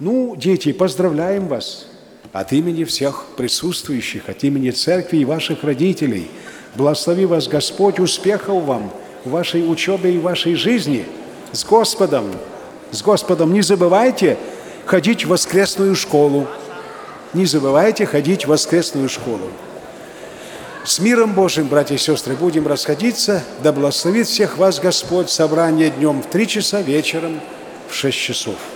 Ну, дети, поздравляем вас от имени всех присутствующих, от имени церкви и ваших родителей. Благослови вас Господь, успехов вам в вашей учебе и в вашей жизни. С Господом! С Господом! Не забывайте ходить в воскресную школу. Не забывайте ходить в воскресную школу. С миром Божьим, братья и сестры, будем расходиться. Да благословит всех вас Господь. Собрание днем в 3 часа, вечером в 6 часов.